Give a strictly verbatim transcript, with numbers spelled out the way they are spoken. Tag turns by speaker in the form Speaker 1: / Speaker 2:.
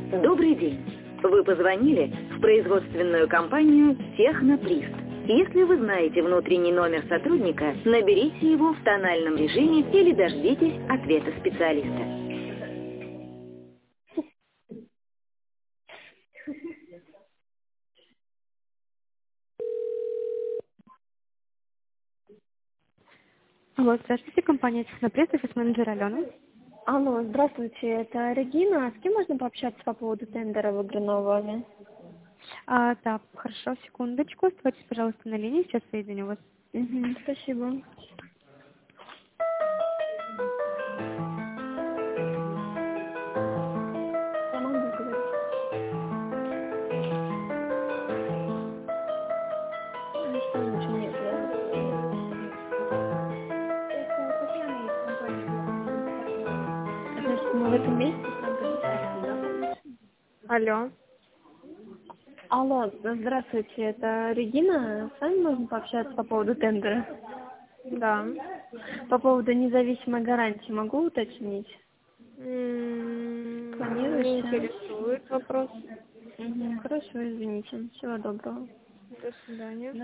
Speaker 1: Добрый день. Вы позвонили в производственную компанию «Техноприст». Если вы знаете внутренний номер сотрудника, наберите его в тональном режиме или дождитесь ответа специалиста.
Speaker 2: Алло, здравствуйте, компания «Технопресс», офис-менеджер Алена.
Speaker 3: Алло, здравствуйте, это Регина. С кем можно пообщаться по поводу тендера в игру вами?
Speaker 2: А, да, хорошо, секундочку, оставайтесь, пожалуйста, на линии, сейчас соединю вас.
Speaker 3: Угу, спасибо. Я могу говорить. Ну что, ничего нет, да? Это Татьяна из компании. Значит, мы в этом месяце с вами предоставили, да?
Speaker 2: Алло.
Speaker 3: Алло, здравствуйте, это Регина. С вами можно пообщаться по поводу тендера?
Speaker 2: Да.
Speaker 3: По поводу независимой гарантии могу уточнить?
Speaker 2: М,
Speaker 3: Планируете?
Speaker 2: Не интересует вопрос.
Speaker 3: Угу, хорошо, извините. Всего доброго.
Speaker 2: До свидания.